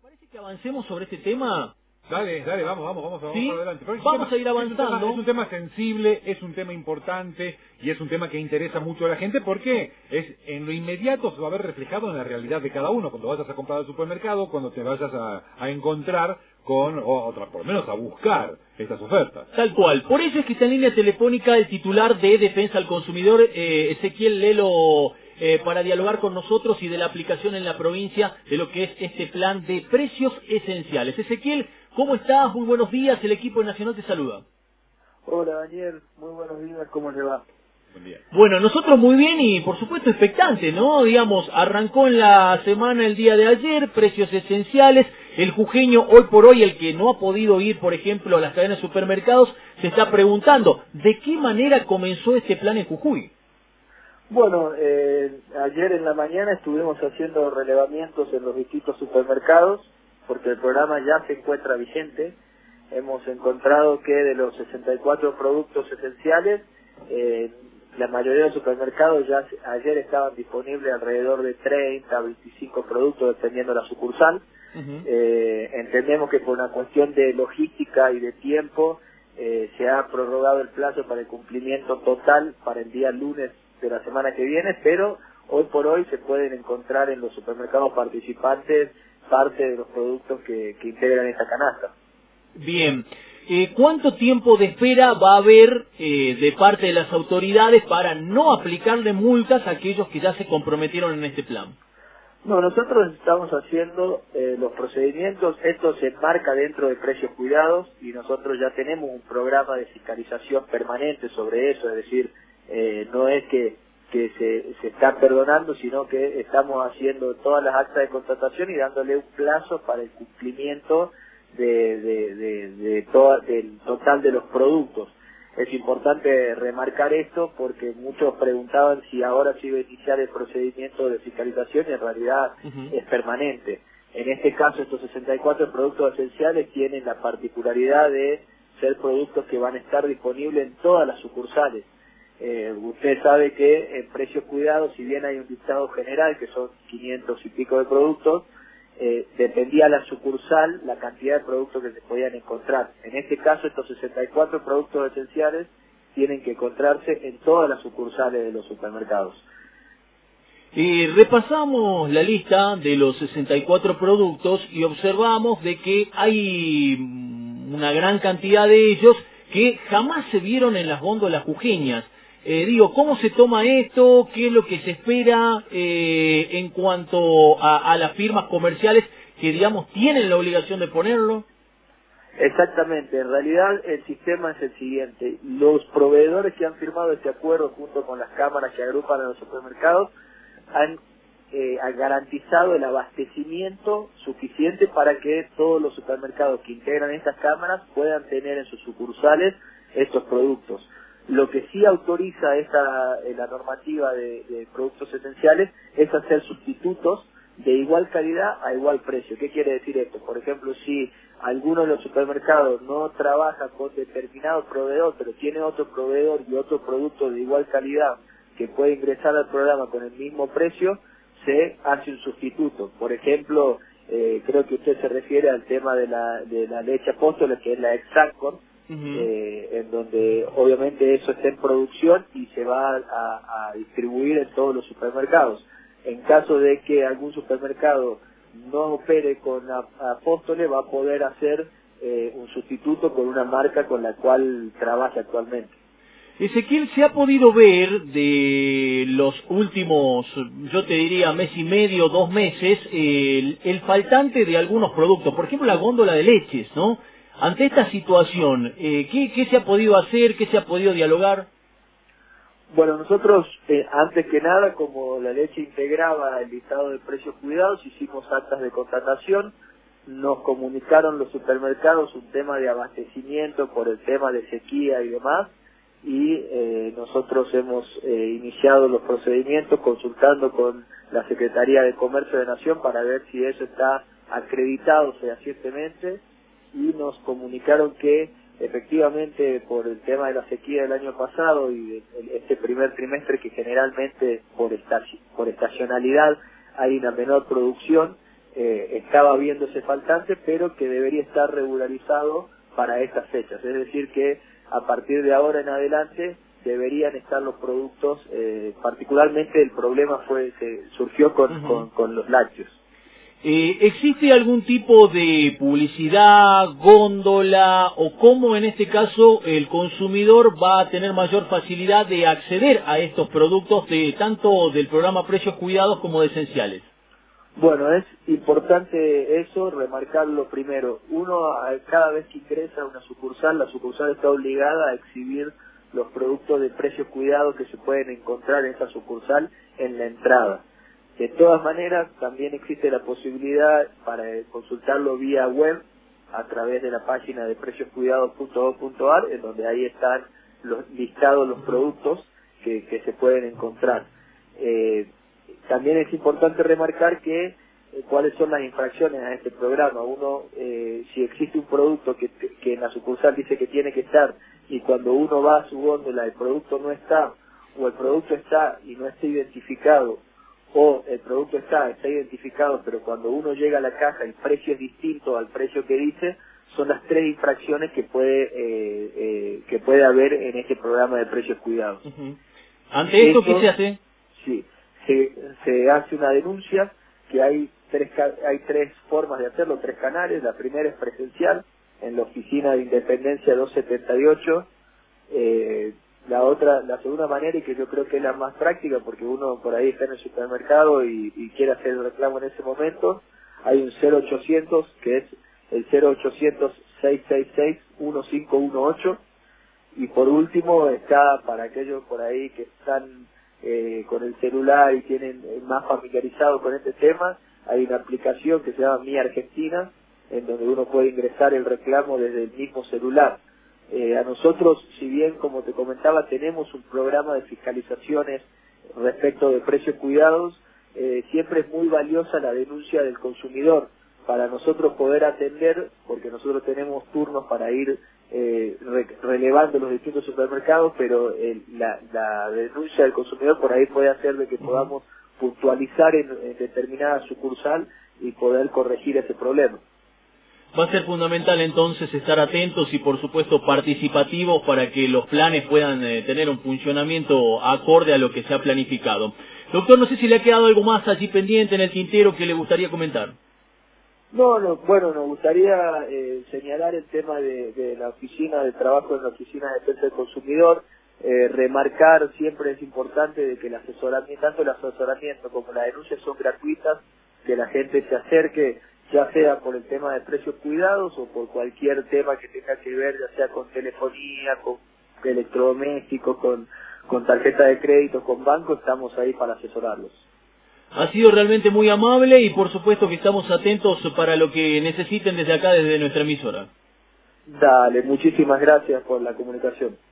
Parece que avancemos sobre este tema. Dale, vamos ¿Sí? para adelante. Pero Vamos a ir avanzando. Es un tema sensible, es un tema importante y es un tema que interesa mucho a la gente porque en lo inmediato se va a ver reflejado en la realidad de cada uno. Cuando vayas a comprar al supermercado, cuando te vayas a encontrar con, por lo menos a buscar estas ofertas. Tal cual. Por eso es que está en línea telefónica el titular de Defensa al Consumidor, Ezequiel Lelo, para dialogar con nosotros y de la aplicación en la provincia de lo que es este plan de precios esenciales. Ezequiel, ¿cómo estás? Muy buenos días. El equipo nacional te saluda. Hola Daniel, muy buenos días, ¿cómo le va? Buen día. Bueno, nosotros muy bien y por supuesto expectante, ¿no? Digamos, arrancó en la semana el día de ayer, precios esenciales, el jujeño hoy por hoy, el que no ha podido ir, por ejemplo, a las cadenas de supermercados, se está preguntando, ¿de qué manera comenzó este plan en Jujuy? Bueno, ayer en la mañana estuvimos haciendo relevamientos en los distintos supermercados, porque el programa ya se encuentra vigente. Hemos encontrado que de los 64 productos esenciales, la mayoría de los supermercados ya ayer estaban disponibles alrededor de 30 a 25 productos, dependiendo de la sucursal. Entendemos que por una cuestión de logística y de tiempo, se ha prorrogado el plazo para el cumplimiento total para el día lunes de la semana que viene, pero hoy por hoy se pueden encontrar en los supermercados participantes parte de los productos que integran esta canasta. Bien. ¿Cuánto tiempo de espera va a haber de parte de las autoridades para no aplicarle multas a aquellos que ya se comprometieron en este plan? No, nosotros estamos haciendo los procedimientos, esto se enmarca dentro de precios cuidados y nosotros ya tenemos un programa de fiscalización permanente sobre eso, es decir, no es que se está perdonando, sino que estamos haciendo todas las actas de contratación y dándole un plazo para el cumplimiento del total de los productos. Es importante remarcar esto porque muchos preguntaban si ahora se iba a iniciar el procedimiento de fiscalización y en realidad es permanente. En este caso, estos 64 productos esenciales tienen la particularidad de ser productos que van a estar disponibles en todas las sucursales. Usted sabe que en precios cuidados, si bien hay un listado general que son 500 y pico de productos, dependía la sucursal la cantidad de productos que se podían encontrar. En este caso, estos 64 productos esenciales tienen que encontrarse en todas las sucursales de los supermercados. Repasamos la lista de los 64 productos y observamos de que hay una gran cantidad de ellos que jamás se vieron en las góndolas jujeñas. ¿Cómo se toma esto? ¿Qué es lo que se espera en cuanto a las firmas comerciales que, digamos, tienen la obligación de ponerlo? Exactamente, en realidad el sistema es el siguiente. Los proveedores que han firmado este acuerdo junto con las cámaras que agrupan a los supermercados han garantizado el abastecimiento suficiente para que todos los supermercados que integran estas cámaras puedan tener en sus sucursales estos productos. Lo que sí autoriza la normativa de productos esenciales es hacer sustitutos de igual calidad a igual precio. ¿Qué quiere decir esto? Por ejemplo, si alguno de los supermercados no trabaja con determinado proveedor, pero tiene otro proveedor y otro producto de igual calidad que puede ingresar al programa con el mismo precio, se hace un sustituto. Por ejemplo, creo que usted se refiere al tema de la leche Apóstoles, que es la Exacon, en donde obviamente eso está en producción y se va a distribuir en todos los supermercados. En caso de que algún supermercado no opere con Apóstoles, va a poder hacer un sustituto con una marca con la cual trabaja actualmente. Ezequiel, ¿se ha podido ver de los últimos, yo te diría, mes y medio, 2 meses, el faltante de algunos productos? Por ejemplo, la góndola de leches, ¿no? Ante esta situación, ¿qué se ha podido hacer? ¿Qué se ha podido dialogar? Bueno, nosotros, antes que nada, como la leche integraba el listado de precios cuidados, hicimos actas de contratación, nos comunicaron los supermercados un tema de abastecimiento por el tema de sequía y demás, y nosotros hemos iniciado los procedimientos consultando con la Secretaría de Comercio de Nación para ver si eso está acreditado fehacientemente, y nos comunicaron que efectivamente por el tema de la sequía del año pasado y de este primer trimestre, que generalmente por estacionalidad hay una menor producción, estaba viendo ese faltante, pero que debería estar regularizado para estas fechas. Es decir, que a partir de ahora en adelante deberían estar los productos, particularmente el problema surgió con los lácteos. ¿Existe algún tipo de publicidad, góndola, o cómo en este caso el consumidor va a tener mayor facilidad de acceder a estos productos, tanto del programa Precios Cuidados como de Esenciales? Bueno, es importante eso, remarcarlo primero. Uno, cada vez que ingresa a una sucursal, la sucursal está obligada a exhibir los productos de Precios Cuidados que se pueden encontrar en esa sucursal en la entrada. De todas maneras, también existe la posibilidad para consultarlo vía web a través de la página de precioscuidados.gov.ar, en donde ahí están listados los productos que se pueden encontrar. También es importante remarcar que cuáles son las infracciones a este programa. Uno, si existe un producto que en la sucursal dice que tiene que estar, y cuando uno va a su góndola el producto no está, o el producto está y no está identificado, o el producto está identificado, pero cuando uno llega a la caja el precio es distinto al precio que dice, son las 3 infracciones que puede haber en este programa de Precios Cuidados. ¿Ante esto qué se hace? Sí, se hace una denuncia, que hay tres formas de hacerlo, 3 canales. La primera es presencial, en la oficina de Independencia 278, la segunda manera, y que yo creo que es la más práctica, porque uno por ahí está en el supermercado y quiere hacer el reclamo en ese momento, hay un 0800, que es el 0800-666-1518, y por último está, para aquellos por ahí que están con el celular y tienen más familiarizado con este tema, hay una aplicación que se llama Mi Argentina, en donde uno puede ingresar el reclamo desde el mismo celular. A nosotros, si bien, como te comentaba, tenemos un programa de fiscalizaciones respecto de Precios Cuidados, siempre es muy valiosa la denuncia del consumidor para nosotros poder atender, porque nosotros tenemos turnos para ir relevando los distintos supermercados, pero la denuncia del consumidor por ahí puede hacer de que podamos puntualizar en determinada sucursal y poder corregir ese problema. Va a ser fundamental entonces estar atentos y por supuesto participativos para que los planes puedan tener un funcionamiento acorde a lo que se ha planificado. Doctor, no sé si le ha quedado algo más allí pendiente en el tintero que le gustaría comentar. No, bueno, nos gustaría señalar el tema de la oficina de trabajo en la oficina de defensa del consumidor, remarcar siempre es importante de que el asesoramiento, tanto el asesoramiento como la denuncia son gratuitas, que la gente se acerque, ya sea por el tema de Precios Cuidados o por cualquier tema que tenga que ver, ya sea con telefonía, con electrodomésticos, con tarjeta de crédito, con banco, estamos ahí para asesorarlos. Ha sido realmente muy amable y por supuesto que estamos atentos para lo que necesiten desde acá, desde nuestra emisora. Dale, muchísimas gracias por la comunicación.